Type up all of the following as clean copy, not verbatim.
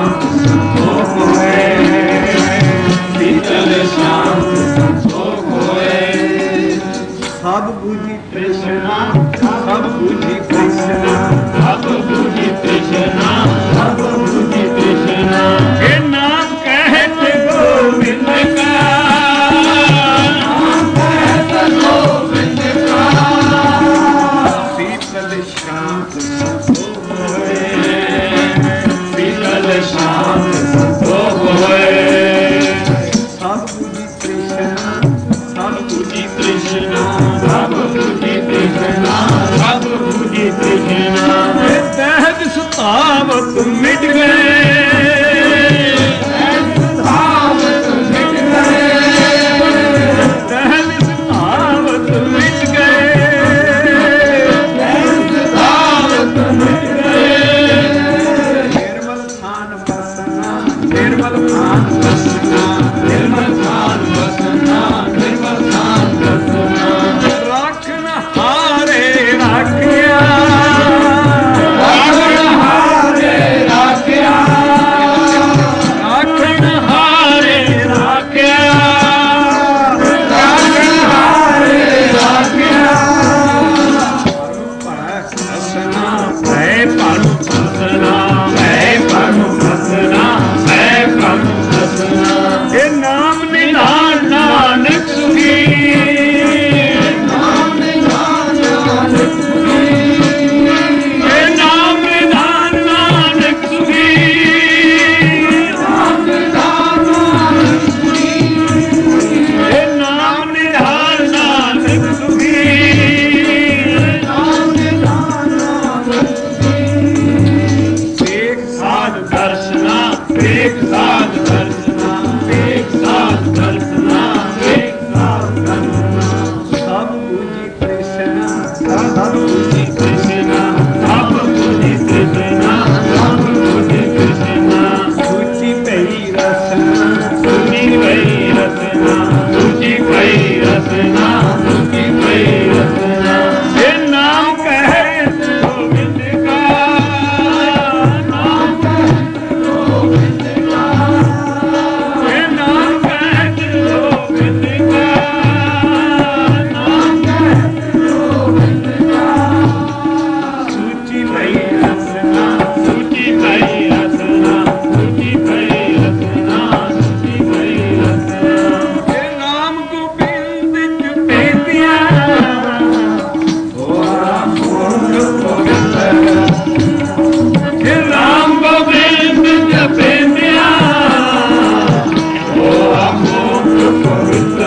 शांत संतोष होए, शीतल शांत संतोष होए। सब बुझी तृष्णा, सब बुझी तृष्णा, सब बुझी तृष्णा, सब बुझी तृष्णा। हे नाम कहते गोविंद का, नाम कहते गोविंद का, शीतल शांत संतोष होए, शीतल शांत संतोष होए। सब बुझी तृष्णा, सब बुझी तृष्णा, सब बुझी तृष्णा, सब बुझी तृष्णा। तहत सुतावत मिट गए, तहत सुतावत मिट गए, तहत सुतावत मिट गए, तहत सुतावत मिट गए। निर्मल थान बसना, निर्मल थान बसना, निर्मल थान बसना, निर्मल थान बसना। राखन हारे राखिया, राखन हारे राखिया, राखन हारे राखिया, राखन हारे राखिया। हसना है पानु हसना, है पानु हसना, है पानु हसना। ये नाम निधान नानक सुखी, नाम निधान नानक सुखी, ये नाम निधान नानक सुखी, नाम निधान नानक सुखी, ये नाम निधान नानक सुखी, नाम निधान नानक सुखी। एक साथ दर्शना, एक साथ दर्शना, एक साथ दर्शना, एक साथ दर्शना। सब बुझी तृष्णा, सब बुझी तृष्णा, सब बुझी तृष्णा, सब बुझी तृष्णा। सूची पई रसना, सूची पई रसना, सूची पई रसना, सूची पई रसना। ये नाम कहे गोविंद का, नाम कहे गोविंद का, ये नाम कहे गोविंद का, नाम कहे गोविंद का। सूची पई रसना, सूची पई रसना, सूची पई रसना, सूची पई रसना। ये नाम गोविंद चुपे दिया, थोड़ा मोर पवित्र। हे राम गोविंद जपे दिया, थोड़ा मोर पवित्र।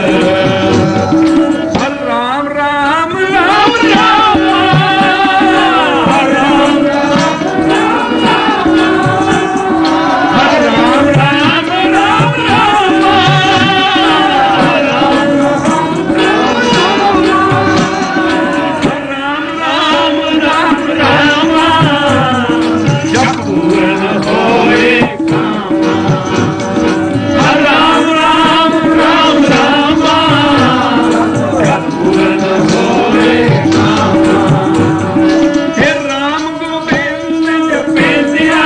हर राम राम राम राम, हर राम राम राम राम, हर राम राम राम राम, हर राम राम राम राम, हर राम राम राम राम। जप पूर्ण होए काम, हर राम राम राम राम, जप पूर्ण होए काम। हे राम गोविंद जपे दिया,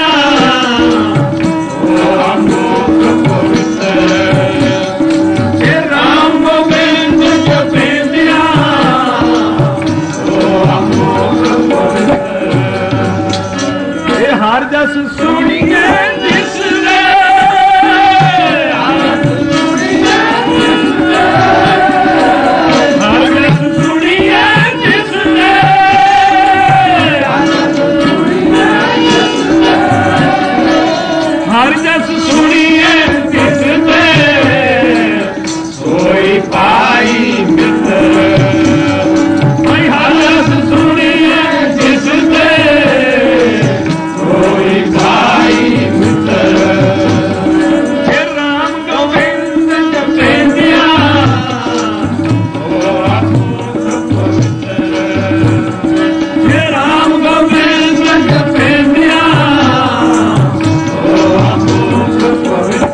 थोड़ा मोक्ष पवित्र। हे राम गोविंद जपे दिया, थोड़ा मोक्ष पवित्र। हे हर जस सुनिए जिसने, हर जस सुनिए जिसने, हर जस सुनिए जिसने, हर जस सुनिए जिसने, हर जस सुनिए जिसने, सोई पाई मित्र। भाई हर जस सुनिए जिसने, सोई पाई मित्र। हे राम गोविंद जपे दिया, थोड़ा मोक्ष पवित्र। हे राम गोविंद जपे दिया, थोड़ा मोक्ष पवित्र।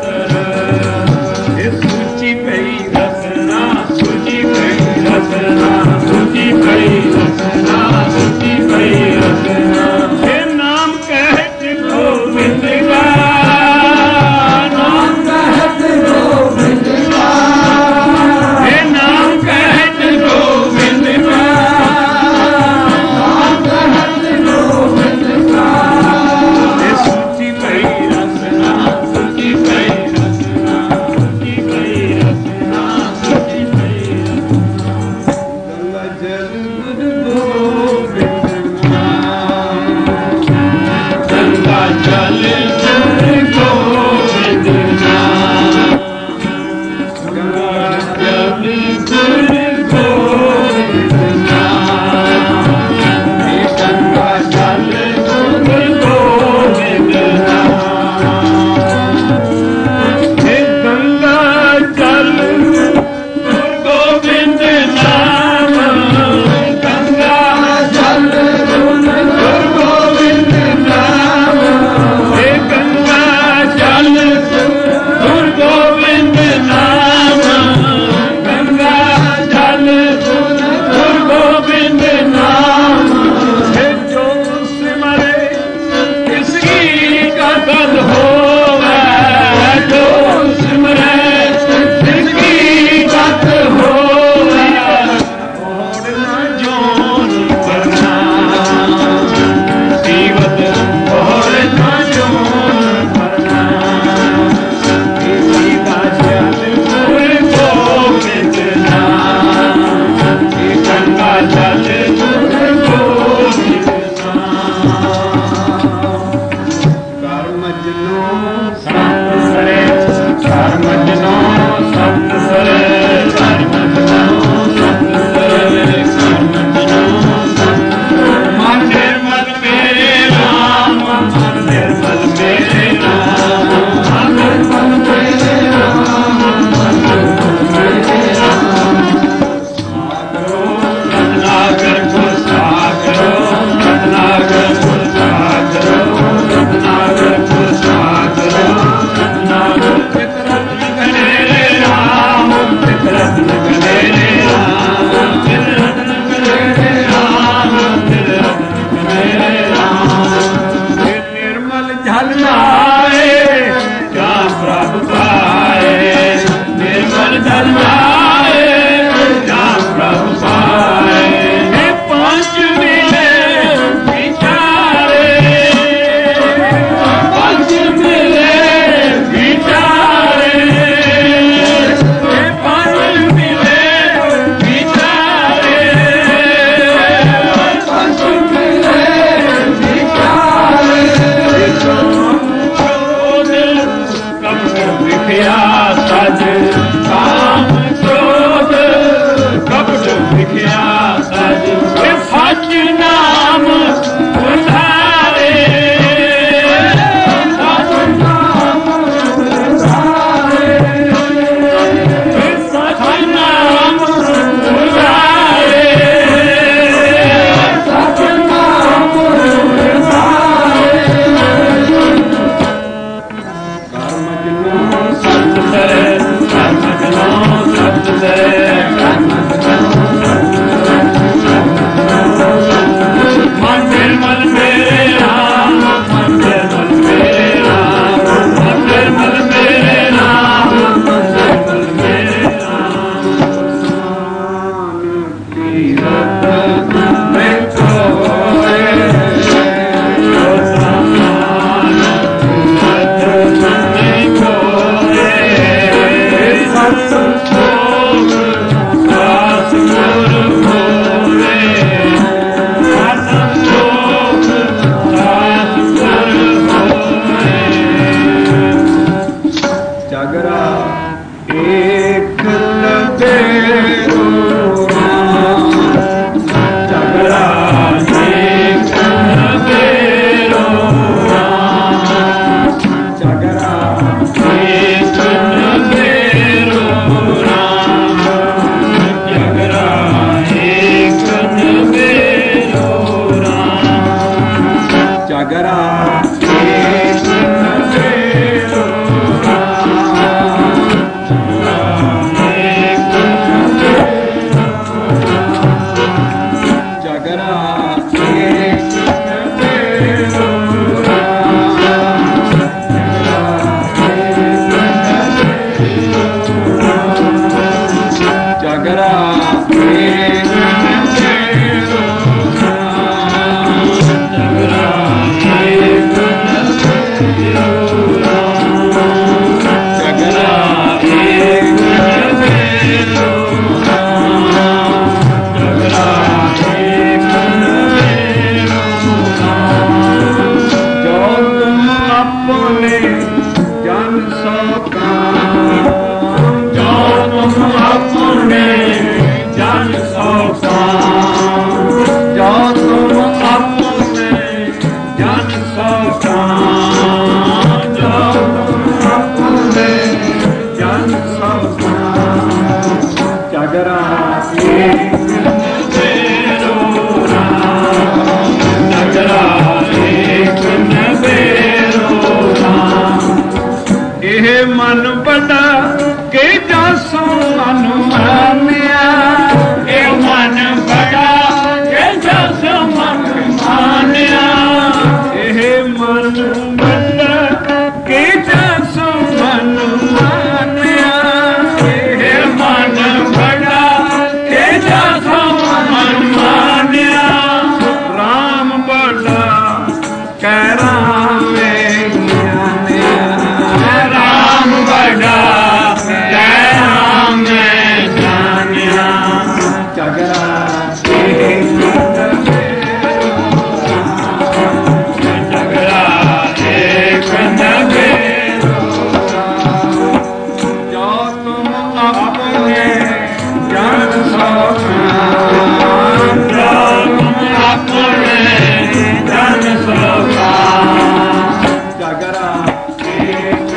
राम बड़ा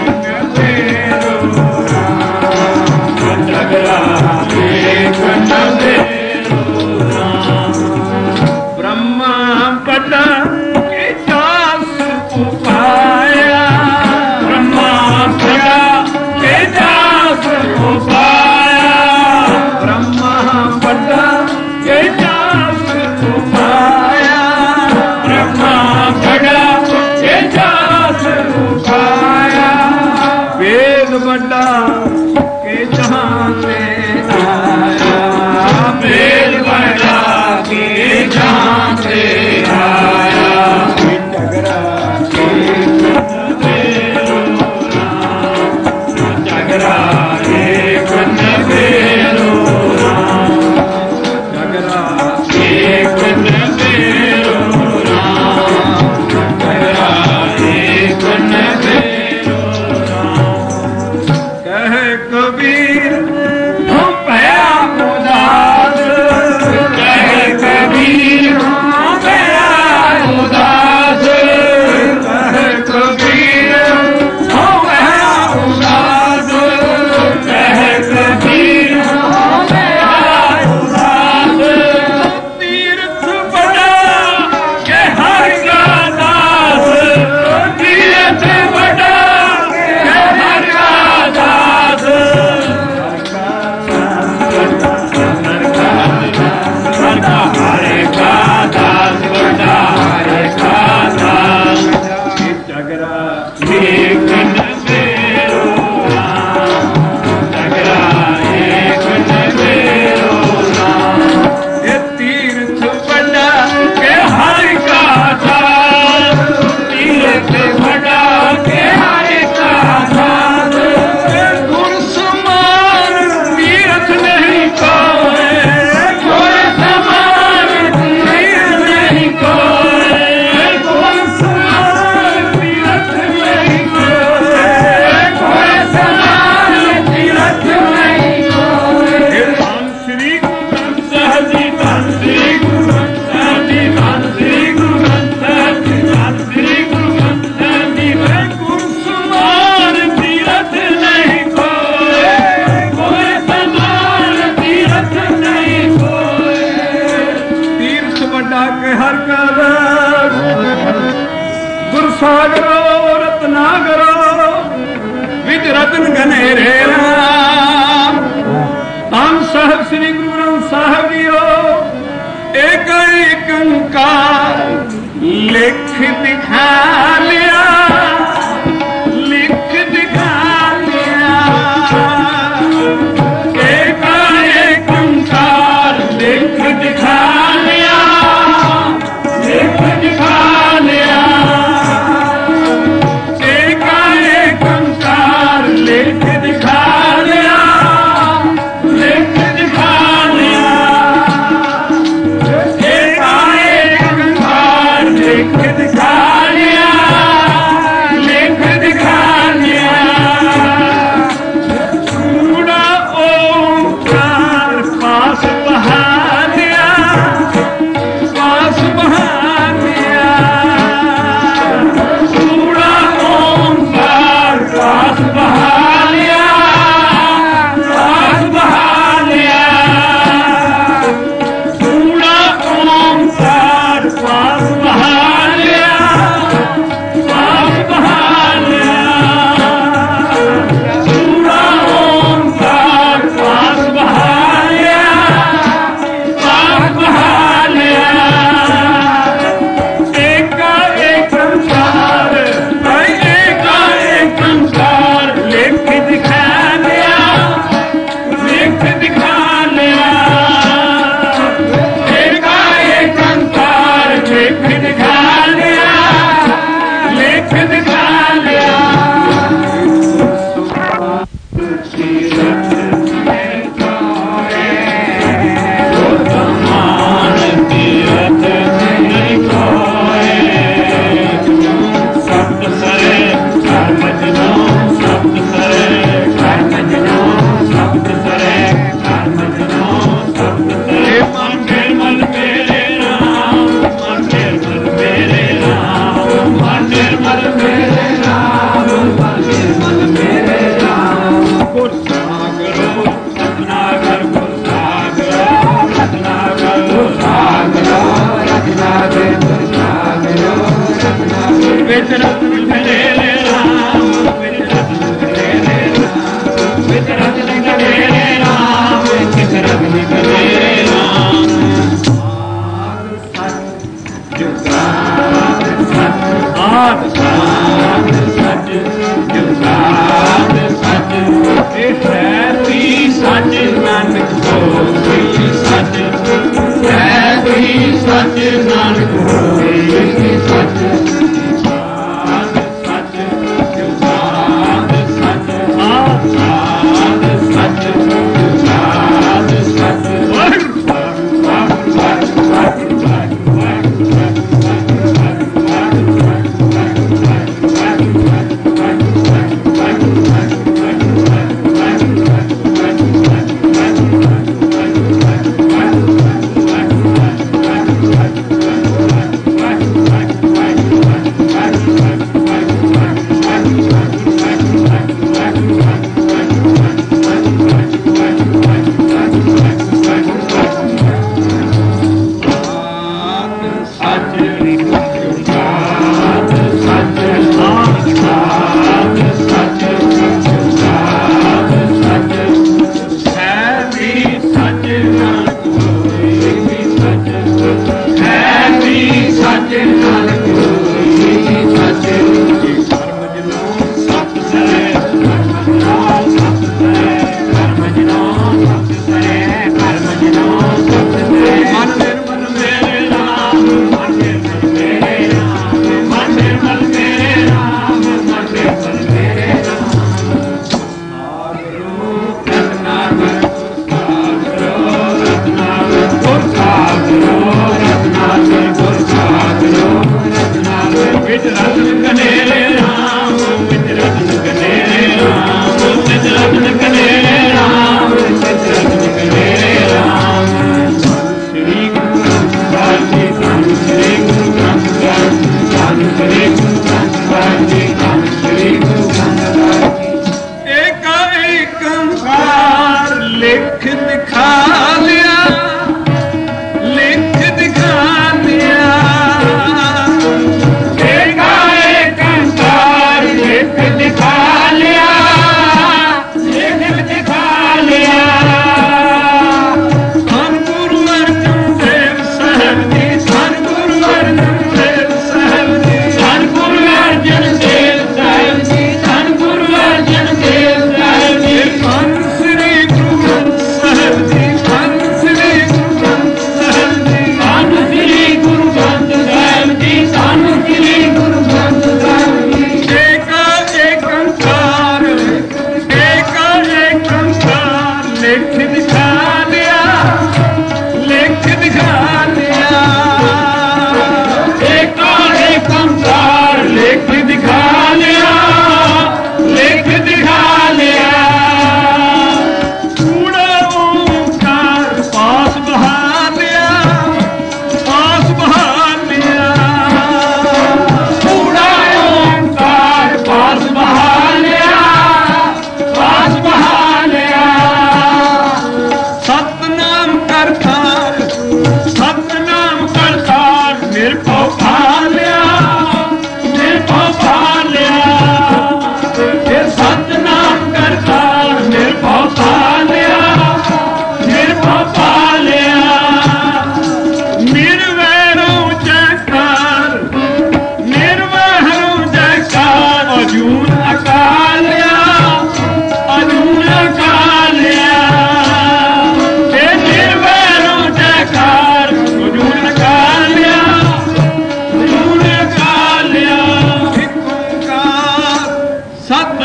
सागरो रत्नागरो विच रतन घनेरे राम धन साहब श्री गुरु ग्रंथ साहब जीओ एक एक अंकार लिख दिखा लिया लिख दिखा लिया एक एक अंकार लिख दिखा लिया लिख दिखा लिया एक एक अंकार लिख दिखा लिया लिख दिखा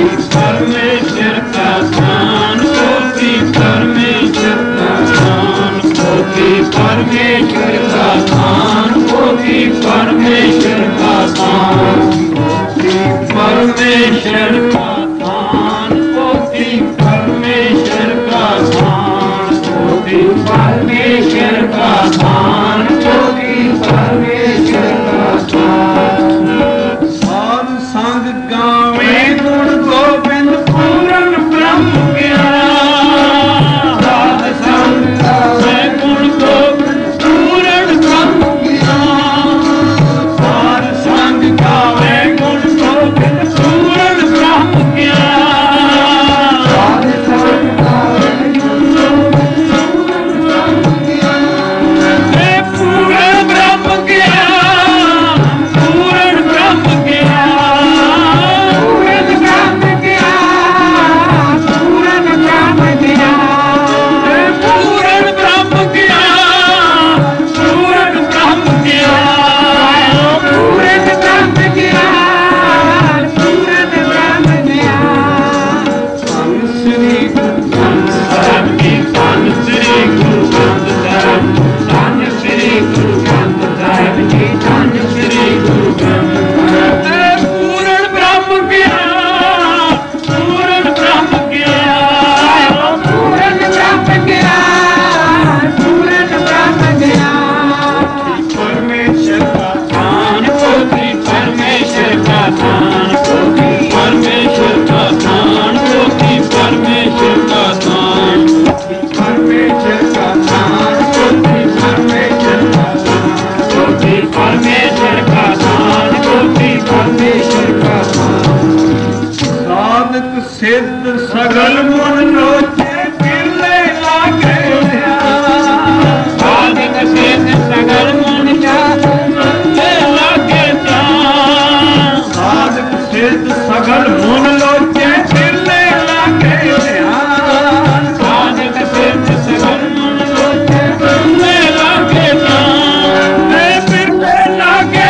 परमेश्वर का दान कोटि परमेश्वर का दान कोटि परमेश्वर का दान कोटि परमेश्वर का दान कोटि परमेश्वर का दान कोटि परमेश्वर का दान कोटि परमेश्वर का दान कोटि परमेश्वर का दान साध संग गावे गुण गोविंद पूरन ब्रह्म ज्ञान साध संग गावे गुण गोविंद पूरन ब्रह्म ज्ञान साध संग गावे गुण गोविंद पूरन ब्रह्म ज्ञान साध संग गावे गुण गोविंद पूरन ब्रह्म ज्ञान पूरन ब्रह्म ज्ञान सिद्ध सगल मुन लोचे पिरले लागे साधक सिद्ध सगल मुन लोचे लागे साधक सिद्ध सगल मुन लोचे पिरले लागे साधक सिद्ध सगल मुन लोचे पिरले लागे पिरले लागे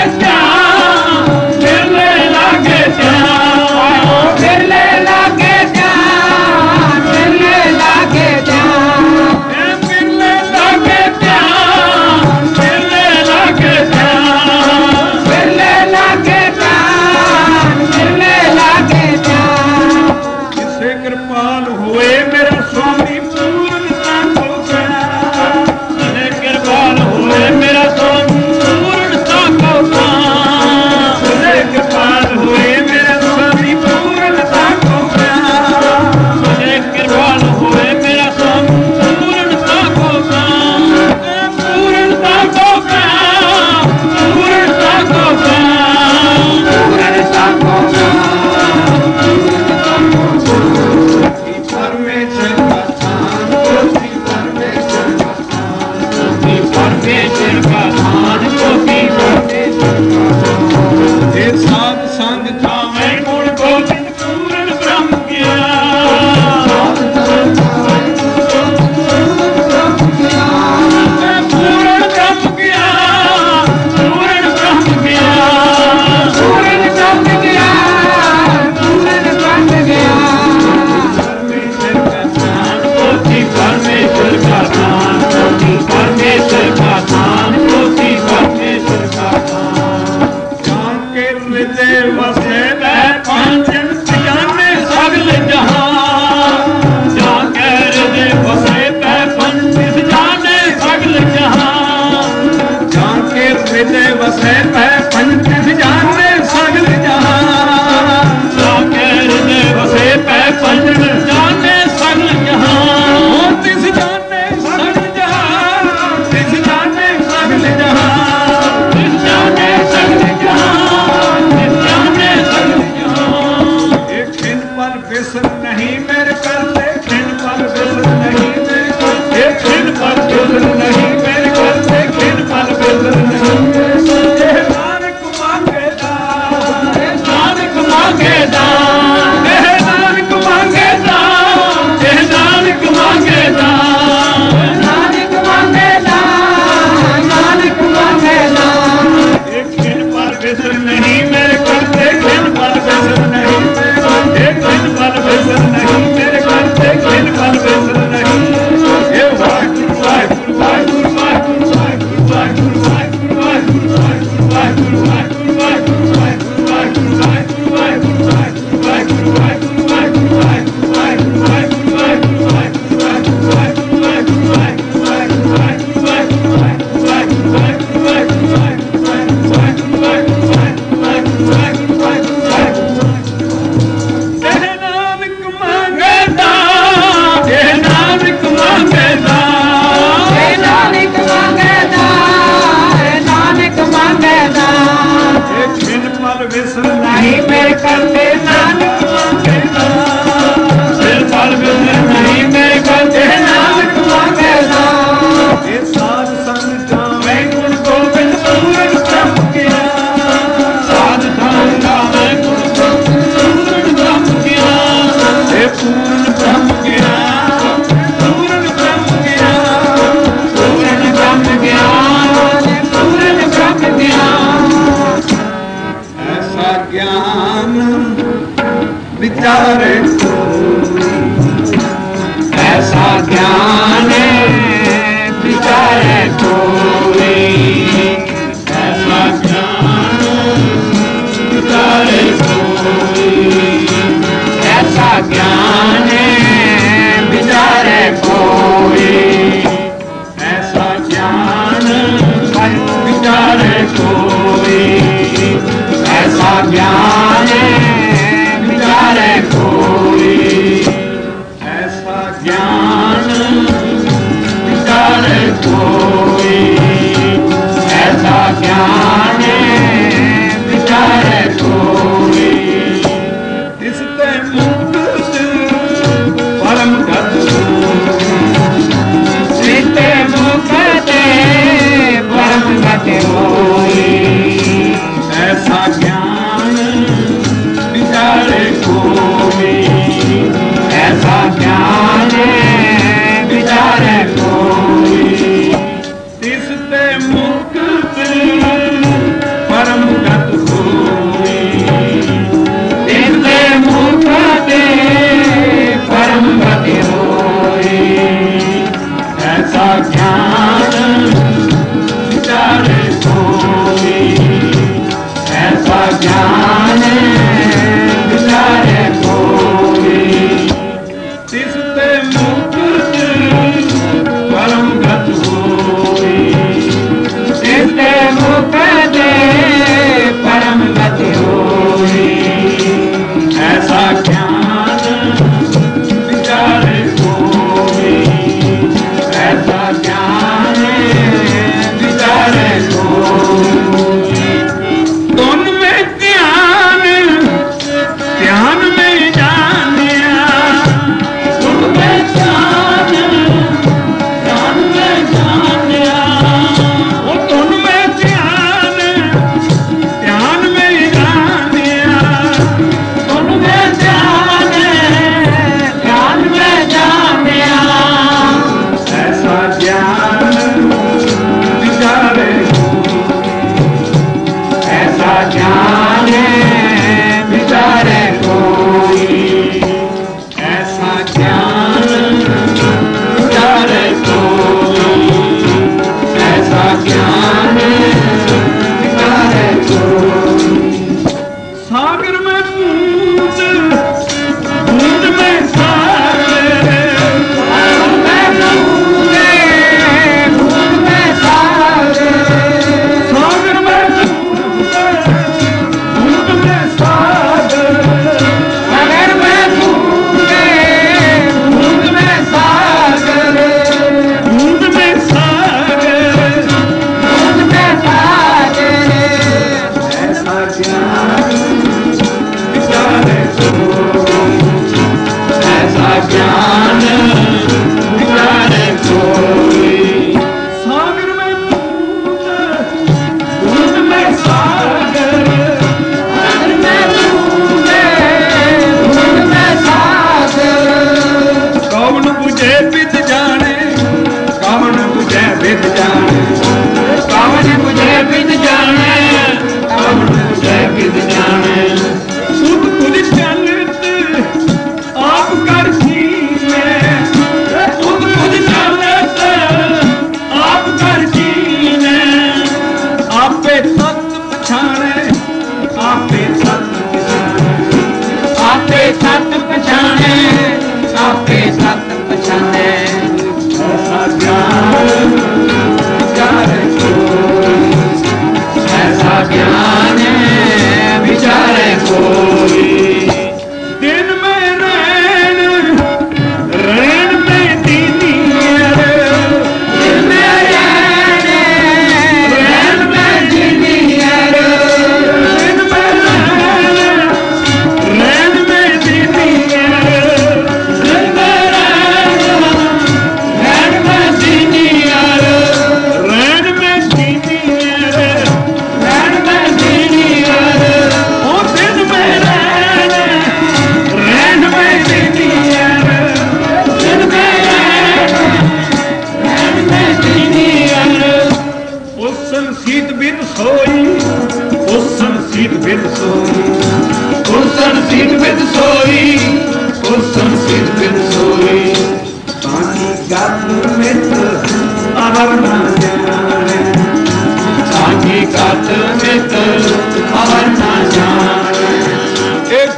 पिरले लागे पिरले लागे नहीं मेरे करते नानक मांगेगा सिर पर बिंद नहीं मेरे करते नानक मांगेगा ये साध संग जावे गुण गोविंद पूर्ण ब्रह्म ज्ञान साध संग जावे गुण गोविंद पूर्ण ब्रह्म ज्ञान ये पूर्ण ब्रह्म ज्ञान पूर्ण ब्रह्म ज्ञान पूर्ण ब्रह्म ज्ञान पूर्ण ब्रह्म ज्ञान ऐसा ज्ञान विचारे ऐसा ज्ञान विचारे कोई ऐसा ज्ञान विचारे कोई ऐसा ज्ञान विचारे कोई ऐसा ज्ञान विचारे कोई ऐसा ज्ञान विचारे कोई ऐसा ज्ञान विचारे कोई ऐसा ज्ञान विचारे कोई इससे मुक्त परम गत इससे मुक्त परम गत होई ऐसा ज्ञान विचारे कोई ऐसा ज्ञान विचारे कोई इससे मुक्त परम गत होई इससे मुक्त परम गति होई ऐसा ज्ञान विचारे कोई ऐसा ज्ञान विचारे कोई इससे मुक्त परम गत होई इससे मुक्त परम गति होई ऐसा ज्ञान विचारे कोई ऐसा ज्ञान विचारे कोई तुम में ध्यान ध्यान में जानिया तुम में ध्यान ध्यान में जानिया वो तुम में ध्यान ध्यान में जानिया तुम में ध्यान ध्यान में जानिया ऐसा ज्ञान विचारे ऐसा ज्ञान विचारे कोई ऐसा ज्ञान विचारे कोई ऐसा ज्ञान विचारे कोई सागर में बूंद बूंद में सागर बूंद में सागर सागर में बूंद में सागर सागर में बूंद में सागर बूंद में सागर बूंद में सागर ऐसा ज्ञान विचारे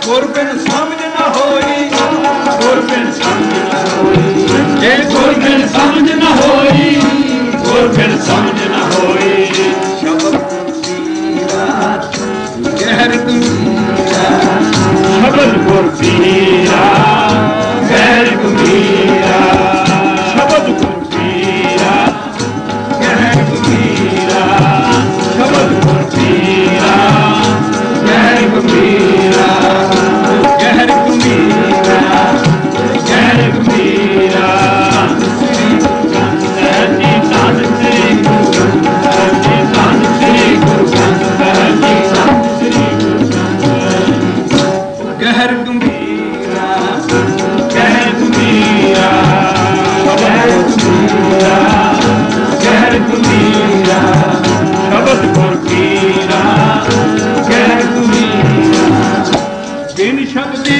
ਗੁਰ ਬਿਨ ਸਮਝ ਨਾ ਹੋਈ, ਗੁਰ ਬਿਨ ਸਮਝ ਨਾ ਹੋਈ, ਜੇ ਗੁਰ ਬਿਨ ਸਮਝ ਨਾ ਹੋਈ, ਗੁਰ ਬਿਨ ਸਮਝ ਨਾ ਹੋਈ। ਸ਼ਬਦ ਪੀਰਾ ਗਹਿਰ ਗੰਭੀਰਾ, ਸ਼ਬਦ ਗੁਰ ਪੀਰਾ ਗਹਿਰ ਗੰਭੀਰਾ, ਸ਼ਬਦ ਗੁਰ ਪੀਰਾ ਗਹਿਰ ਗੰਭੀਰਾ, ਸ਼ਬਦ ਗੁਰ ਪੀਰਾ ਗਹਿਰ ਗੰਭੀਰਾ, ਗਹਿਰ ਗੰਭੀਰਾ, ਗਹਿਰ ਗੰਭੀਰਾ। ਸ੍ਰੀ ਗੁਰੂ ਗ੍ਰੰਥ ਸਾਹਿਬ ਜੀ ਧੰਨ, ਸ੍ਰੀ ਗੁਰੂ ਗ੍ਰੰਥ ਸਾਹਿਬ ਜੀ ਧੰਨ, ਸ੍ਰੀ ਗੁਰੂ ਗ੍ਰੰਥ ਸਾਹਿਬ ਜੀ ਧੰਨ, ਸ੍ਰੀ ਗੁਰੂ ਗ੍ਰੰਥ ਸਾਹਿਬ। ਗਹਿਰ ਗੰਭੀਰਾ, ਗਹਿਰ ਗੰਭੀਰਾ, ਗਹਿਰ ਗੰਭੀਰਾ, ਗਹਿਰ ਗੰਭੀਰਾ, ਸ਼ਬਦ ਗੁਰ ਪੀਰਾ ਗਹਿਰ ਗੰਭੀਰਾ। ਬਿਨ ਸ਼ਬਦੇ,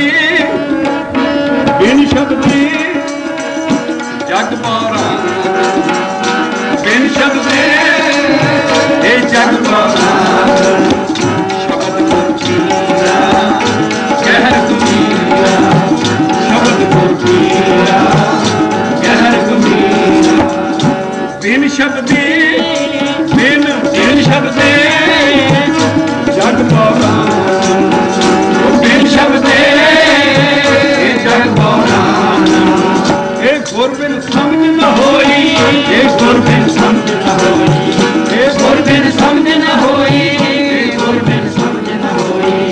ਬਿਨ ਸ਼ਬਦੇ ਜਗ ਪਾਰਾ, ਬਿਨ ਸ਼ਬਦੇ ਇਹ ਜਗ ਪਾਰਾ, ਸ਼ਬਦ ਗੁਰ ਪੀਰਾ ਗਹਿਰ ਗੰਭੀਰਾ, ਸ਼ਬਦ ਗੁਰ ਪੀਰਾ ਗਹਿਰ ਗੰਭੀਰਾ। ਬਿਨ ਸ਼ਬਦੇ, ਬਿਨ ਬਿਨ ਸ਼ਬਦੇ ਜਗ ਪਾਰਾ, ਬਿਨ ਸ਼ਬਦੇ ਇਹ ਜਗ ਪਾਰਾ। ਇਹ ਗੁਰ ਬਿਨ ਸਮਝ ਨਾ ਹੋਈ, ਇਹ ਗੁਰ ਬਿਨ ਸਮਝ ਨਾ ਹੋਈ, ਇਹ ਗੁਰ ਬਿਨ ਸਮਝ ਨਾ ਹੋਈ, ਇਹ ਗੁਰ ਬਿਨ ਸਮਝ ਨਾ ਹੋਈ।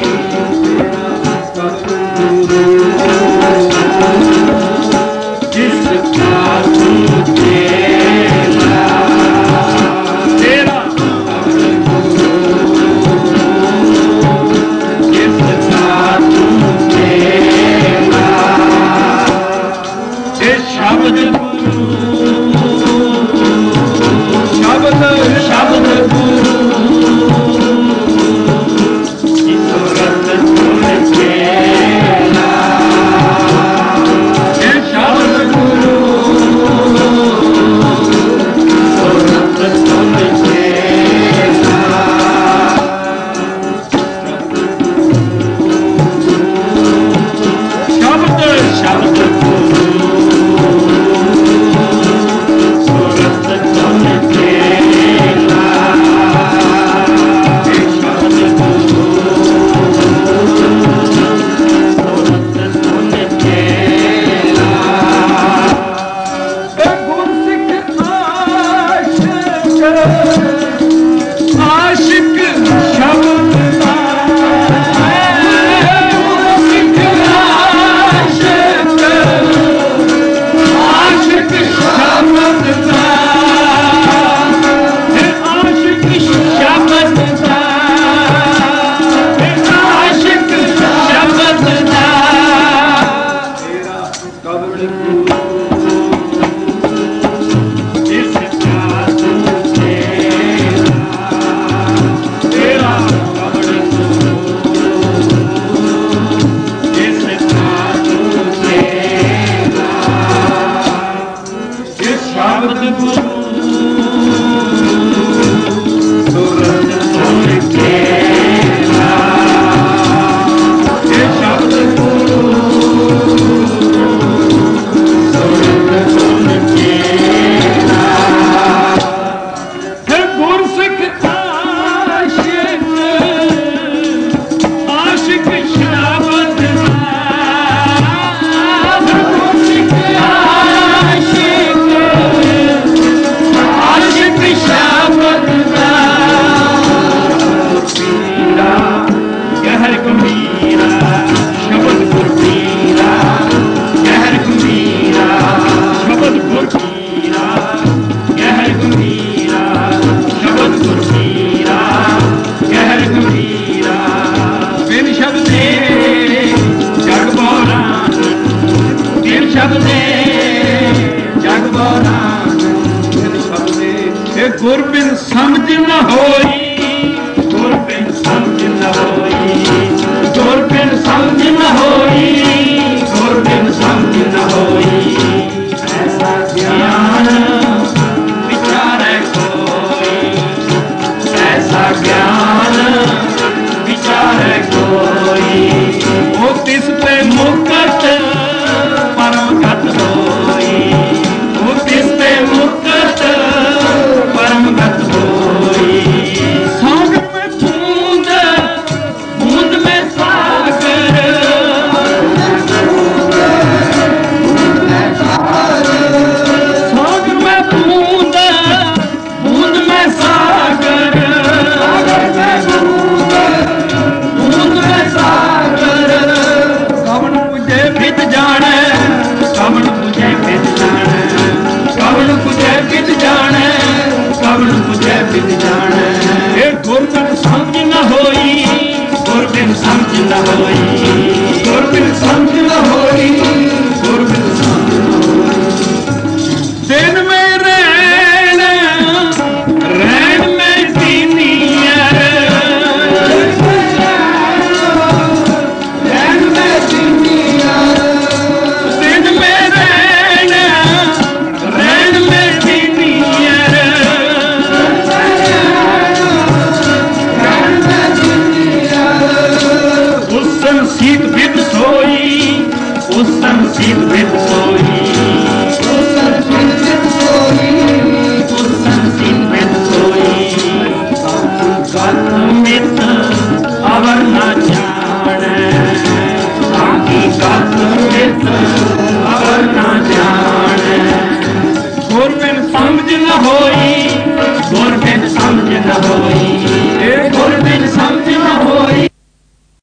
ਜਿਸ ਕਾ ਤੂੰ ਤੇਰਾ, ਤੇਰਾ ਜਿਸ ਕਾ ਤੂੰ ਤੇਰਾ, ਇਹ ਸ਼ਬਦ ਗੁਰੂ, ਸ਼ਬਦ ਸ਼ਬਦ ਗੁਰੂ, ਸੁਰਤ ਸੁਣ ਕੇਲਾ, ਇਹ ਸ਼ਬਦ ਗੁਰੂ, ਸੁਰਤ ਸੁਣ ਕੇਲਾ, ਸ਼ਬਦ ਸ਼ਬਦ ਗੁਰੂ, ਸੁਰਤ ਸੁਣ ਕੇਲਾ, ਇਹ ਸ਼ਬਦ ਗੁਰੂ, ਸੁਰਤ ਸੁਣ ਕੇਲਾ। ਇਹ ਗੁਰਸਿੱਖ ਆਸ਼ਿਕ, ਆਸ਼ਿਕ ਸ਼ਬਦ ਦਾ, ਗੁਰਸਿੱਖ ਆਸ਼ਿਕ, ਆਸ਼ਿਕ ਸ਼ਬਦ ਦਾ, ਇਹ ਆਸ਼ਿਕ ਸ਼ਬਦ ਦਾ, ਇਹ ਆਸ਼ਿਕ ਸ਼ਬਦ ਦਾ। ਤੇਰਾ ਕਬਰ ਜਿਸ ਕਾ ਤੂੰ ਤੇਰਾ, ਤੇਰਾ ਕਬਰ ਜਿਸ ਕਾ ਤੂੰ ਤੇਰਾ, ਇਹ ਸ਼ਬਦ ਗੁਰੂ, ਸੁਰਤ ਸੁਣ ਕੇਲਾ, ਇਹ ਸ਼ਬਦ ਗੁਰੂ, ਸੁਰਤ ਸੁਣ ਕੇਲਾ। ਹੈ ਗੁਰਸਿੱਖ ਆਸ਼ਿਕ, ਆਸ਼ਿਕ ਸ਼ਬਦ ਦਾ, ਗੁਰਸਿੱਖ ਆਸ਼ਿਕ, ਆਸ਼ਿਕ ਸ਼ਬਦ ਦਾ। ਪੀਰਾ ਗਹਿਰ ਗੰਭੀਰਾ, ਸ਼ਬਦ ਗੁਰ ਪੀਰਾ ਗਹਿਰ ਗੰਭੀਰਾ, ਸ਼ਬਦ ਗੁਰ ਪੀਰਾ ਗਹਿਰ ਗੰਭੀਰਾ, ਸ਼ਬਦ ਗੁਰ ਪੀਰਾ ਗਹਿਰ ਗੰਭੀਰਾ। ਬਿਨ ਸ਼ਬਦੇ ਜਗ ਬੋਰਾ, ਬਿਨ ਸ਼ਬਦੇ ਜਗ ਬੋਰਾ, ਬਿਨ ਸ਼ਬਦੇ ਇਹ ਗੁਰ ਬਿਨ ਸਮਝ ਨਾ ਹੋਈ, ਗੁਰ ਬਿਨ ਸਮਝ ਨਾ ਹੋਈ, ਗੁਰ ਬਿਨ ਸਮਝ ਨਾ ਹੋਈ, ਗੁਰ ਬਿਨ ਸਮਝ ਨਾ ਹੋਈ। ਐਸਾ ਗਿਆਨ ਵਿਚਾਰੇ ਕੋਈ, ਐਸਾ ਗਿਆਨ ਵਿਚਾਰੇ ਕੋਈ, तिस पे मुकट परम गत होई, वो तिस पे मुकट परम गत होई। सागर में बूंद बूंद में सागर, सागर में बूंद बूंद में सागर, बूंद में सागर। कवन मुझे बित जाने, कवन मुझे बित जाने, कवन मुझे बित जाने, कवन मुझे बित जाने। ये गुरबिन समझ न होई, गुरबिन समझ न होई, गुरबिन समझ न होई, गुरबिन समझ न होई। दिन में रैन, रैन में दीनिया, रैन में दीनिया, दिन में रैन, रैन में दीनिया, रैन में दीनिया। उस सन सीत बिद सोई, उस सन सीत बिद